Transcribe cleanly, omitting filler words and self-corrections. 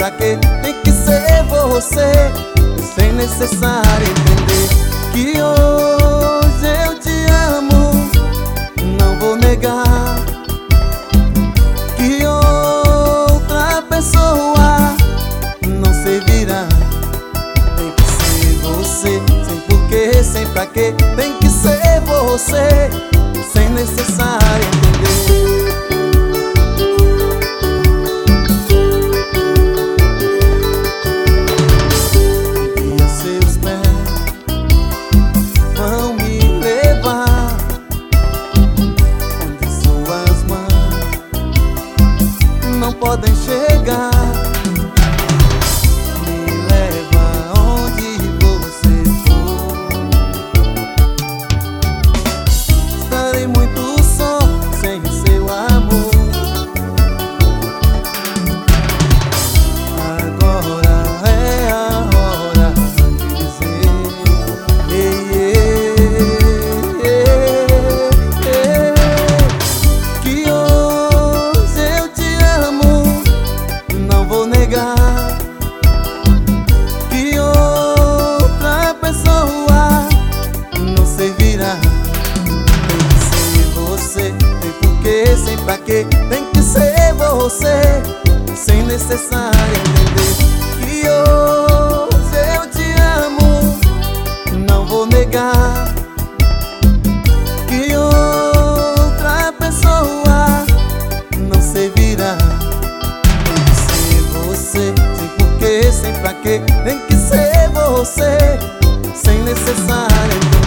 pra quê tem que ser você, sem necessário entender que hoje eu te amo. Não vou negar que outra pessoa não servirá. Tem que ser você, sem porquê, sem pra quê. Tem que ser você, sem necessário entender. E seus pés vão me levar onde suas mãos não podem chegar. Que outra pessoa não servirá. Tem que ser você, tem porquê, sem pra quê. Tem que ser você, sem necessário entender que hoje eu te amo. Não vou negar que outra pessoa não servirá. Sem porquê, sem pra quê. Tem que ser você, sem necessário.